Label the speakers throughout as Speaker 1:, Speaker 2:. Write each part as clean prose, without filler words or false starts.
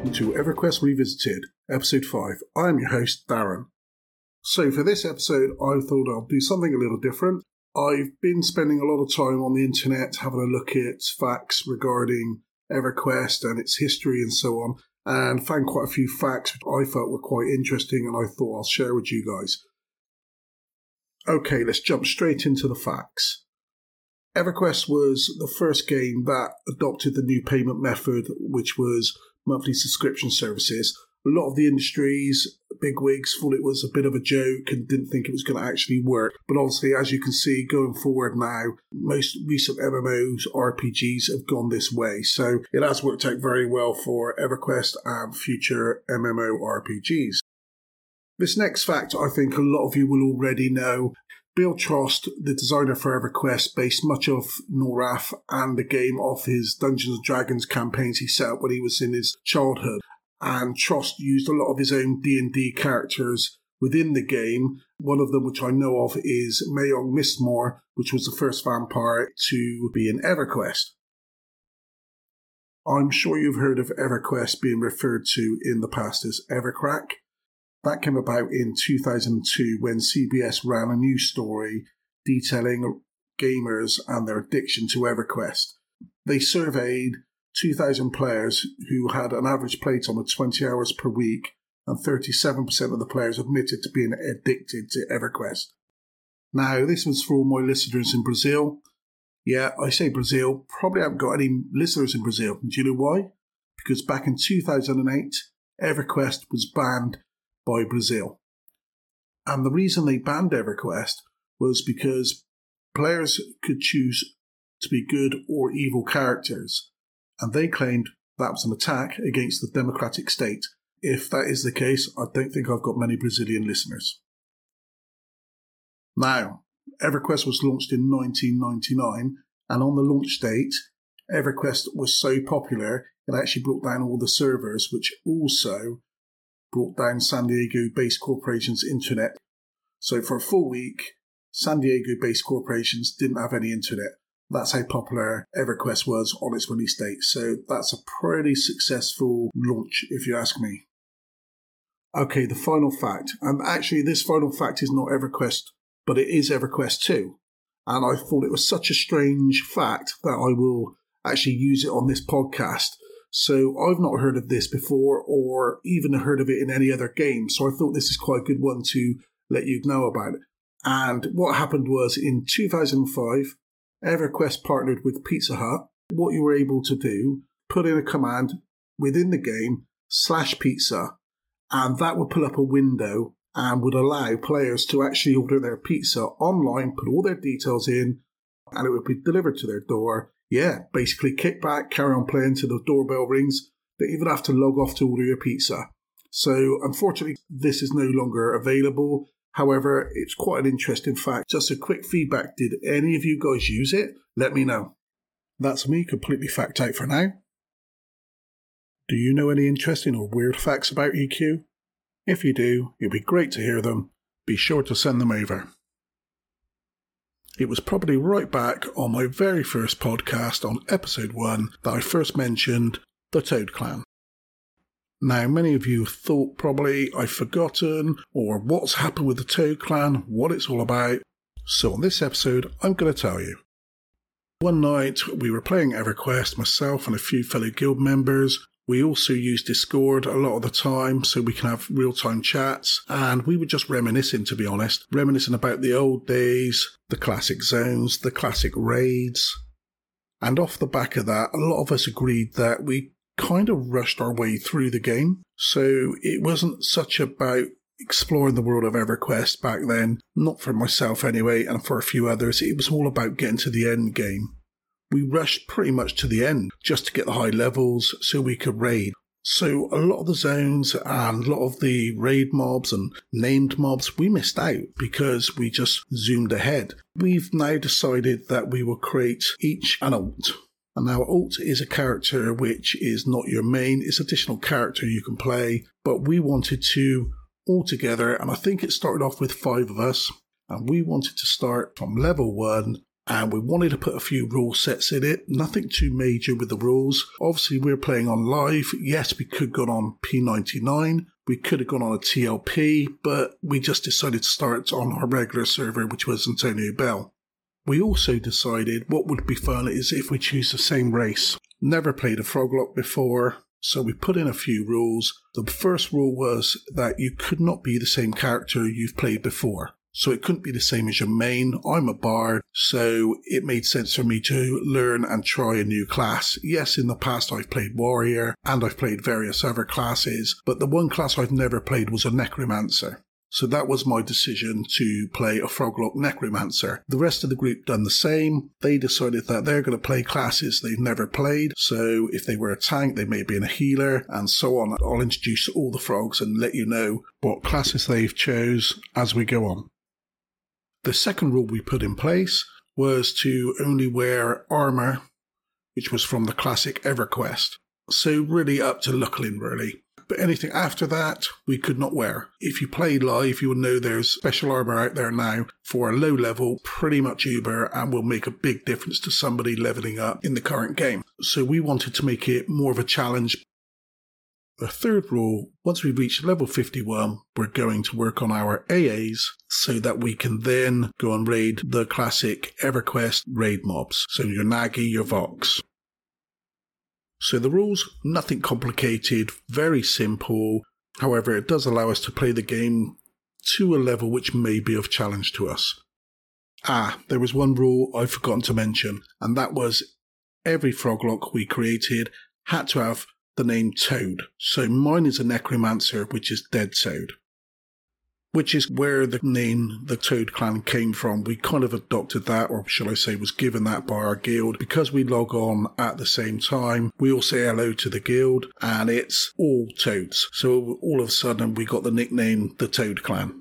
Speaker 1: welcome to EverQuest Revisited, Episode 5. I am your host, Darren. So for this episode, I thought I'll do something a little different. I've been spending a lot of time on the internet having a look at facts regarding EverQuest and its history and so on, and found quite a few facts which I felt were quite interesting and I thought I'll share with you guys. Okay, let's jump straight into the facts. EverQuest was the first game that adopted the new payment method, which was monthly subscription services. A lot of the industry's bigwigs thought it was a bit of a joke and didn't think it was going to actually work. But obviously, as you can see, going forward now, most recent MMOs, RPGs have gone this way. So it has worked out very well for EverQuest and future MMORPGs. This next fact, I think a lot of you will already know. Bill Trost, the designer for EverQuest, based much of Norrath and the game off his Dungeons & Dragons campaigns he set up when he was in his childhood. And Trost used a lot of his own D&D characters within the game. One of them, which I know of, is Mayong Mistmore, which was the first vampire to be in EverQuest. I'm sure you've heard of EverQuest being referred to in the past as Evercrack. That came about in 2002 when CBS ran a news story detailing gamers and their addiction to EverQuest. They surveyed 2,000 players who had an average playtime of 20 hours per week, and 37% of the players admitted to being addicted to EverQuest. Now, this was for all my listeners in Brazil. Yeah, I say Brazil, probably haven't got any listeners in Brazil. Do you know why? Because back in 2008, EverQuest was banned by Brazil. And the reason they banned EverQuest was because players could choose to be good or evil characters, and they claimed that was an attack against the democratic state. If that is the case, I don't think I've got many Brazilian listeners. Now, EverQuest was launched in 1999, and on the launch date, EverQuest was so popular it actually brought down all the servers, which also brought down San Diego-based corporations' internet. So for a full week, San Diego-based corporations didn't have any internet. That's how popular EverQuest was on its release date. So that's a pretty successful launch, if you ask me. Okay, the final fact. And actually, this final fact is not EverQuest, but it is EverQuest 2. And I thought it was such a strange fact that I will actually use it on this podcast. So I've not heard of this before or even heard of it in any other game. So I thought this is quite a good one to let you know about it. And what happened was in 2005, EverQuest partnered with Pizza Hut. What you were able to do, put in a command within the game, /pizza, and that would pull up a window and would allow players to actually order their pizza online, put all their details in, and it would be delivered to their door. Yeah, basically kick back, carry on playing till the doorbell rings. Don't even have to log off to order your pizza. So unfortunately, this is no longer available. However, it's quite an interesting fact. Just a quick feedback. Did any of you guys use it? Let me know. That's me completely fact out for now. Do you know any interesting or weird facts about EQ? If you do, it'd be great to hear them. Be sure to send them over. It was probably right back on my very first podcast on episode 1 that I first mentioned the Toad Clan. Now, many of you thought probably I've forgotten or what's happened with the Toad Clan, what it's all about. So on this episode, I'm going to tell you. One night, we were playing EverQuest, myself and a few fellow guild members. We also use Discord a lot of the time so we can have real-time chats, and we were just reminiscing, to be honest. Reminiscing about the old days, the classic zones, the classic raids. And off the back of that, a lot of us agreed that we kind of rushed our way through the game. So it wasn't such about exploring the world of EverQuest back then, not for myself anyway, and for a few others. It was all about getting to the end game. We rushed pretty much to the end just to get the high levels so we could raid. So a lot of the zones and a lot of the raid mobs and named mobs, we missed out because we just zoomed ahead. We've now decided that we will create each an alt. And now alt is a character which is not your main, it's an additional character you can play. But we wanted to all together, and I think it started off with 5 of us, and we wanted to start from level 1 and we wanted to put a few rule sets in it. Nothing too major with the rules. Obviously, we're playing on live. Yes, we could have gone on P99. We could have gone on a TLP, but we just decided to start on our regular server, which was Antonio Bell. We also decided what would be fun is if we choose the same race. Never played a Froglock before, so we put in a few rules. The first rule was that you could not be the same character you've played before. So it couldn't be the same as your main. I'm a bard, so it made sense for me to learn and try a new class. Yes, in the past I've played warrior and I've played various other classes, but the one class I've never played was a necromancer. So that was my decision to play a Froglock necromancer. The rest of the group done the same. They decided that they're going to play classes they've never played. So if they were a tank, they may be a healer and so on. I'll introduce all the frogs and let you know what classes they've chose as we go on. The second rule we put in place was to only wear armour, which was from the classic EverQuest. So really up to Lucklin, really. But anything after that, we could not wear. If you play live, you will know there's special armour out there now for a low level, pretty much Uber, and will make a big difference to somebody levelling up in the current game. So we wanted to make it more of a challenge. The third rule, once we reach level 51, we're going to work on our AAs so that we can then go and raid the classic EverQuest raid mobs. So your Nagi, your Vox. So the rules, nothing complicated, very simple. However, it does allow us to play the game to a level which may be of challenge to us. There was one rule I've forgotten to mention, and that was every Froglock we created had to have the name Toad. So mine is a necromancer, which is Dead Toad, which is where the name the Toad Clan came from. We kind of adopted that, or shall I say was given that by our guild. Because we log on at the same time, we all say hello to the guild, and it's all Toads. So all of a sudden we got the nickname the Toad Clan.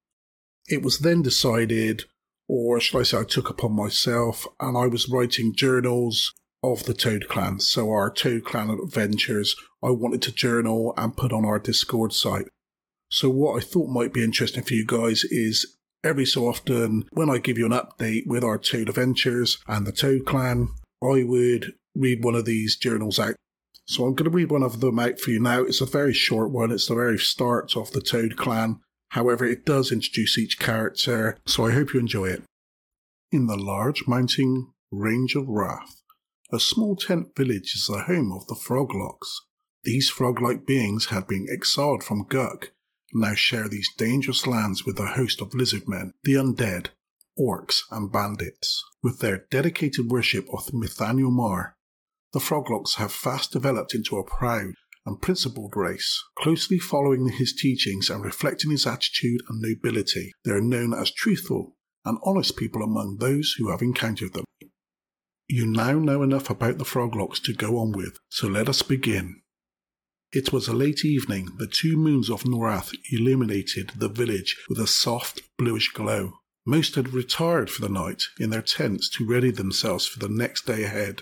Speaker 1: It was then decided, or shall I say I took upon myself, and I was writing journals of the Toad Clan. So our Toad Clan adventures, I wanted to journal and put on our Discord site. So what I thought might be interesting for you guys is every so often when I give you an update with our Toad Adventures and the Toad Clan, I would read one of these journals out. So I'm going to read one of them out for you now. It's a very short one. It's the very start of the Toad Clan. However, it does introduce each character, so I hope you enjoy it. In the large mountain range of Wrath, a small tent village is the home of the Froglocks. These frog-like beings had been exiled from Guk, and now share these dangerous lands with a host of lizardmen, the undead, orcs and bandits. With their dedicated worship of Nathaniel Marr, the Froglocks have fast developed into a proud and principled race. Closely following his teachings and reflecting his attitude and nobility, they are known as truthful and honest people among those who have encountered them. You now know enough about the Froglocks to go on with, so let us begin. It was a late evening. The 2 moons of Norath illuminated the village with a soft, bluish glow. Most had retired for the night in their tents to ready themselves for the next day ahead.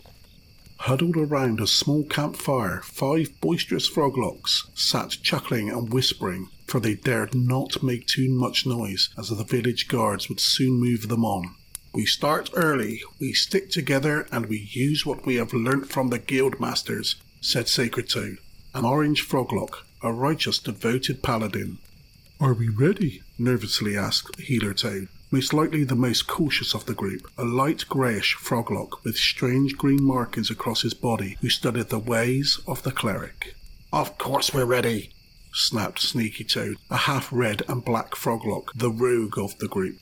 Speaker 1: Huddled around a small campfire, 5 boisterous Froglocks sat chuckling and whispering, for they dared not make too much noise, as the village guards would soon move them on. We start early, we stick together, and we use what we have learnt from the guild masters, said Sacred Toad, an orange Froglock, a righteous, devoted paladin. Are we ready? Nervously asked Healer Toad, most likely the most cautious of the group, a light greyish Froglock with strange green markings across his body, who studied the ways of the cleric. Of course we're ready, snapped Sneaky Toad, a half-red and black Froglock, the rogue of the group.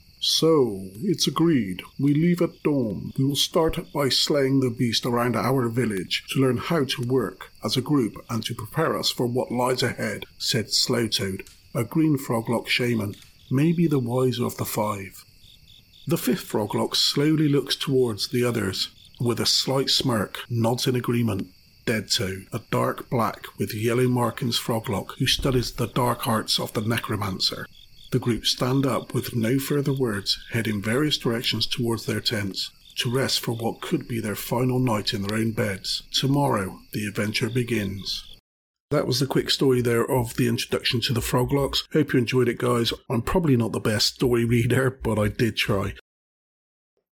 Speaker 1: So, it's agreed. We leave at dawn. We will start by slaying the beast around our village to learn how to work as a group and to prepare us for what lies ahead, said Slowtoad, a green Froglock shaman, maybe the wiser of the 5. The 5th Froglock slowly looks towards the others, and with a slight smirk, nods in agreement. Dead Toad, a dark black with yellow markings Froglock who studies the dark arts of the necromancer. The group stand up with no further words, head in various directions towards their tents, to rest for what could be their final night in their own beds. Tomorrow, the adventure begins. That was the quick story there of the introduction to the Froglocks. Hope you enjoyed it, guys. I'm probably not the best story reader, but I did try.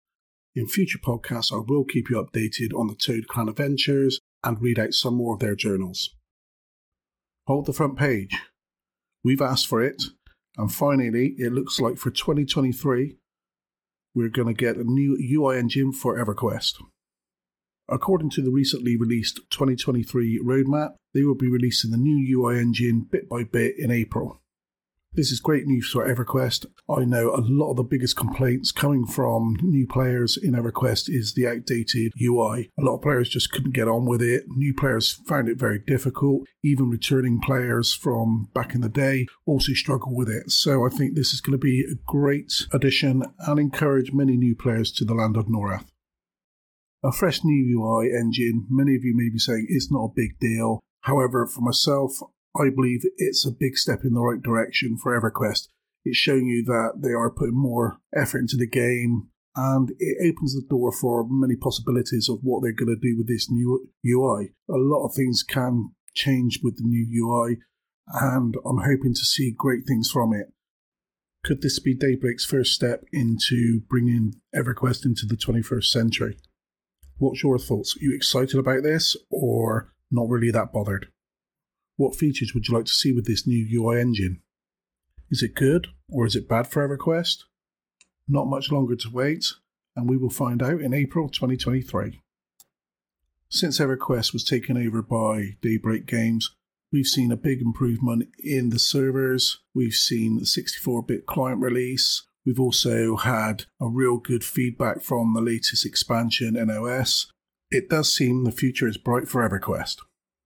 Speaker 1: In future podcasts, I will keep you updated on the Toad Clan adventures and read out some more of their journals. Hold the front page. We've asked for it, and finally, it looks like for 2023, we're going to get a new UI engine for EverQuest. According to the recently released 2023 roadmap, they will be releasing the new UI engine bit by bit in April. This is great news for EverQuest. I know a lot of the biggest complaints coming from new players in EverQuest is the outdated UI. A lot of players just couldn't get on with it. New players found it very difficult. Even returning players from back in the day also struggle with it. So I think this is going to be a great addition and encourage many new players to the land of Norath. A fresh new UI engine, many of you may be saying it's not a big deal. However, for myself, I believe it's a big step in the right direction for EverQuest. It's showing you that they are putting more effort into the game, and it opens the door for many possibilities of what they're going to do with this new UI. A lot of things can change with the new UI, and I'm hoping to see great things from it. Could this be Daybreak's first step into bringing EverQuest into the 21st century? What's your thoughts? Are you excited about this, or not really that bothered? What features would you like to see with this new UI engine? Is it good or is it bad for EverQuest? Not much longer to wait, and we will find out in April 2023. Since EverQuest was taken over by Daybreak Games, we've seen a big improvement in the servers. We've seen the 64-bit client release. We've also had a real good feedback from the latest expansion NOS. It does seem the future is bright for EverQuest.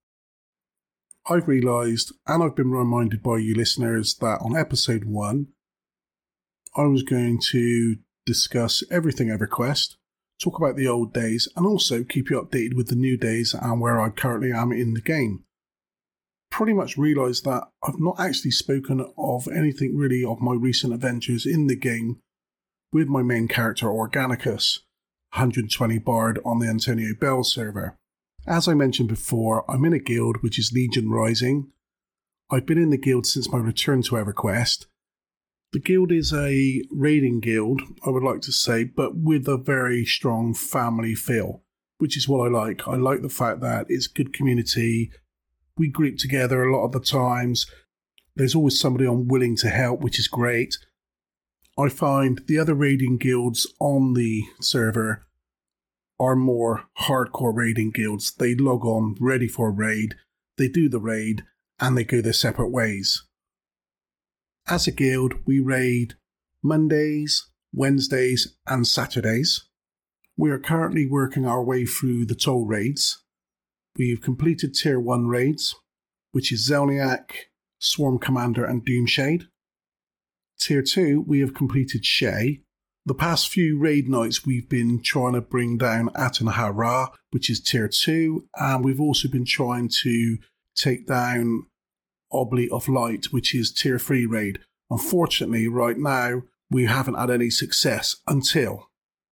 Speaker 1: I've realised, and I've been reminded by you listeners, that on episode 1, I was going to discuss everything EverQuest, talk about the old days, and also keep you updated with the new days and where I currently am in the game. Pretty much realised that I've not actually spoken of anything really of my recent adventures in the game with my main character Organicus, 120 Bard on the Antonio Bell server. As I mentioned before, I'm in a guild which is Legion Rising. I've been in the guild since my return to EverQuest. The guild is a raiding guild, I would like to say, but with a very strong family feel, which is what I like. I like the fact that it's good community. We group together a lot of the times. There's always somebody on willing to help, which is great. I find the other raiding guilds on the server are more hardcore raiding guilds. They log on ready for a raid, they do the raid, and they go their separate ways. As a guild, we raid Mondays, Wednesdays, and Saturdays. We are currently working our way through the toll raids. We've completed Tier 1 raids, which is Zelniak, Swarm Commander, and Doomshade. Tier 2, we have completed Shay. The past few raid nights we've been trying to bring down Atanahara, which is Tier 2, and we've also been trying to take down Obli of Light, which is Tier 3 raid. Unfortunately, right now, we haven't had any success until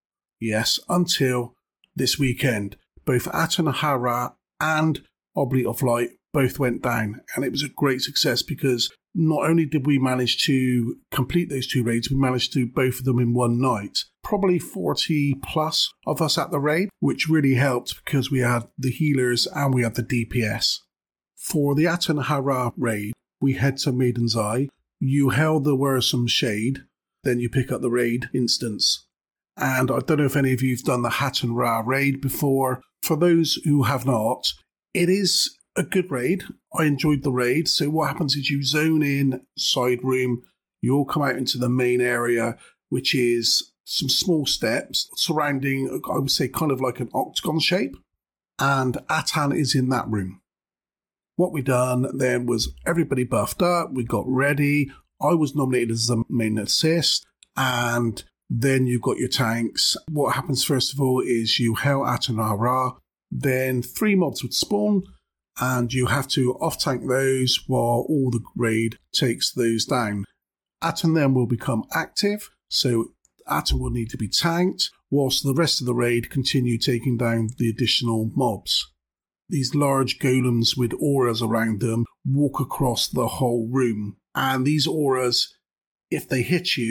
Speaker 1: this weekend. Both Atanahara and Obli of Light both went down, and it was a great success because not only did we manage to complete those two raids, we managed to do both of them in one night. Probably 40 plus of us at the raid, which really helped because we had the healers and we had the DPS. For the Atanahara raid, we head to Maiden's Eye. You held the Wursome Shade, then you pick up the raid instance. And I don't know if any of you have done the Hatan Ra raid before. For those who have not, it is a good raid. I enjoyed the raid. So what happens is you zone in side room, you all come out into the main area, which is some small steps surrounding, I would say, kind of like an octagon shape. And Atan is in that room. What we done then was everybody buffed up, we got ready. I was nominated as the main assist, and then you've got your tanks. What happens first of all is you hail Atanahara, then 3 mobs would spawn, and you have to off-tank those while all the raid takes those down. Atan then will become active, so Atan will need to be tanked, whilst the rest of the raid continue taking down the additional mobs. These large golems with auras around them walk across the whole room, and these auras, if they hit you,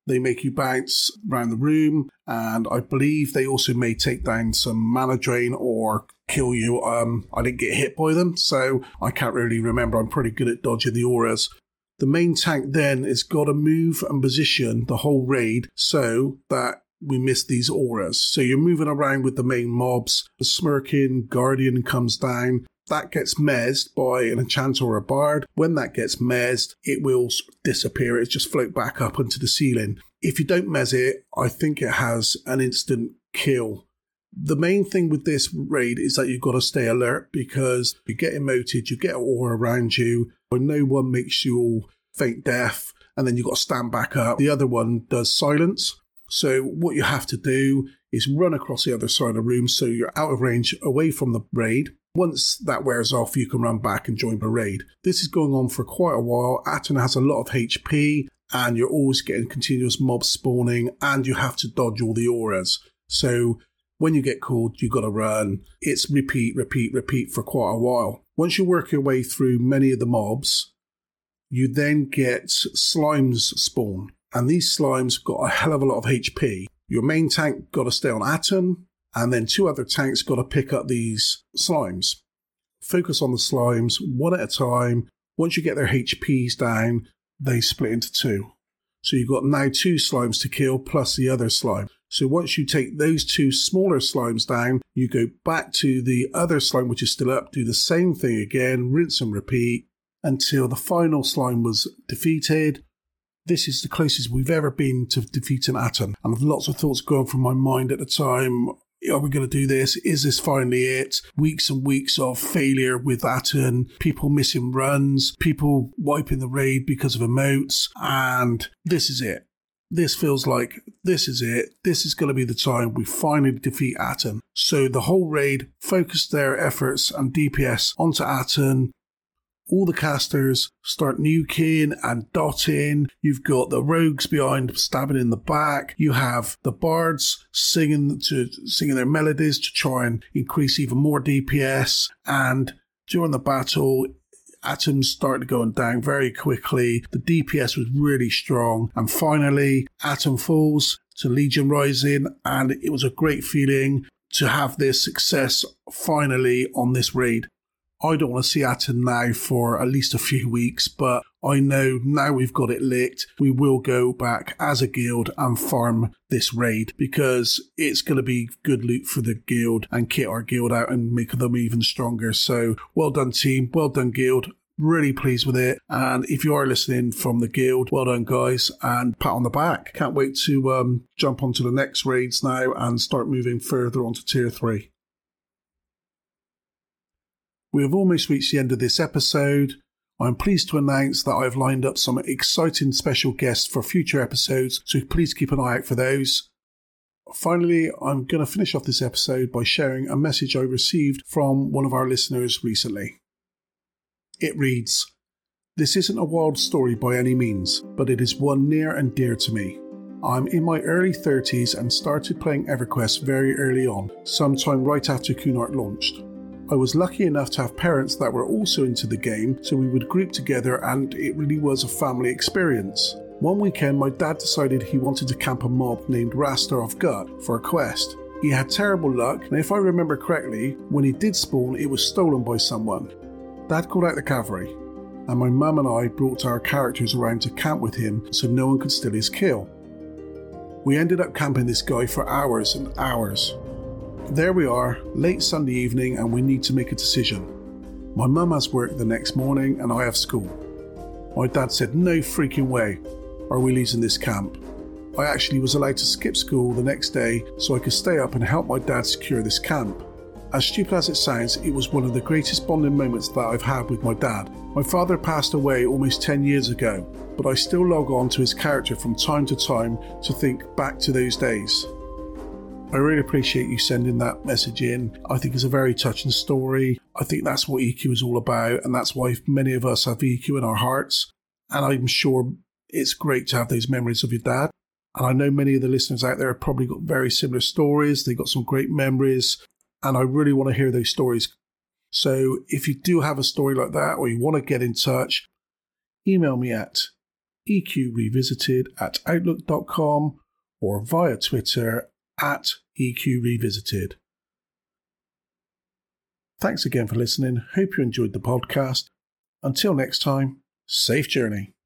Speaker 1: They make you bounce around the room, and I believe they also may take down some mana drain or kill you. I didn't get hit by them, so I can't really remember. I'm pretty good at dodging the auras. The main tank then has got to move and position the whole raid so that we miss these auras. So you're moving around with the main mobs. The Smirking Guardian comes down. That gets mezzed by an enchanter or a bard. When that gets mezzed, it will disappear. It just float back up into the ceiling. If you don't mezz it, I think it has an instant kill. The main thing with this raid is that you've got to stay alert because you get emoted, you get an aura around you, but no one makes you all faint death, and then you've got to stand back up. The other one does silence. So what you have to do is run across the other side of the room so you're out of range away from the raid. Once that wears off, you can run back and join the raid. This is going on for quite a while. Aten has a lot of HP, and you're always getting continuous mobs spawning, and you have to dodge all the auras. So when you get called, you've got to run. It's repeat for quite a while. Once you work your way through many of the mobs, you then get slimes spawn. And these slimes got a hell of a lot of HP. Your main tank got to stay on Aten, and then 2 other tanks got to pick up these slimes. Focus on the slimes one at a time. Once you get their HPs down, they split into 2. So you've got now 2 slimes to kill plus the other slime. So once you take those 2 smaller slimes down, you go back to the other slime which is still up, do the same thing again, rinse and repeat until the final slime was defeated. This is the closest we've ever been to defeating Aten. And lots of thoughts going through my mind at the time. Are we going to do this? Is this finally it? Weeks and weeks of failure with Aten, people missing runs, people wiping the raid because of emotes, and this is it. This feels like this is it. This is going to be the time we finally defeat Aten. So the whole raid focused their efforts and DPS onto Aten. All the casters start nuking and dotting. You've got the rogues behind stabbing in the back. You have the bards singing their melodies to try and increase even more DPS. And during the battle, Aten started going down very quickly. The DPS was really strong. And finally, Aten falls to Legion Rising. And it was a great feeling to have this success finally on this raid. I don't want to see Aten now for at least a few weeks, but I know now we've got it licked, we will go back as a guild and farm this raid because it's going to be good loot for the guild and kit our guild out and make them even stronger. So well done team, well done guild, really pleased with it. And if you are listening from the guild, well done guys, and pat on the back. Can't wait to jump onto the next raids now and start moving further onto tier 3. We have almost reached the end of this episode. I'm pleased to announce that I've lined up some exciting special guests for future episodes, so please keep an eye out for those. Finally, I'm going to finish off this episode by sharing a message I received from one of our listeners recently. It reads, "This isn't a wild story by any means, but it is one near and dear to me. I'm in my early 30s and started playing EverQuest very early on, sometime right after Cunard launched. I was lucky enough to have parents that were also into the game, so we would group together and it really was a family experience. One weekend my dad decided he wanted to camp a mob named Raster of Gut for a quest. He had terrible luck, and if I remember correctly, when he did spawn it was stolen by someone. Dad called out the cavalry, and my mum and I brought our characters around to camp with him so no one could steal his kill. We ended up camping this guy for hours and hours. There we are, late Sunday evening, and we need to make a decision. My mum has work the next morning and I have school. My dad said no freaking way are we losing this camp. I actually was allowed to skip school the next day so I could stay up and help my dad secure this camp. As stupid as it sounds, it was one of the greatest bonding moments that I've had with my dad. My father passed away almost 10 years ago, but I still log on to his character from time to time to think back to those days." I really appreciate you sending that message in. I think it's a very touching story. I think that's what EQ is all about, and that's why many of us have EQ in our hearts. And I'm sure it's great to have those memories of your dad. And I know many of the listeners out there have probably got very similar stories. They've got some great memories, and I really want to hear those stories. So if you do have a story like that, or you want to get in touch, email me at eqrevisited@outlook.com or via Twitter @eqrevisited. Thanks again for listening. Hope you enjoyed the podcast. Until next time, safe journey.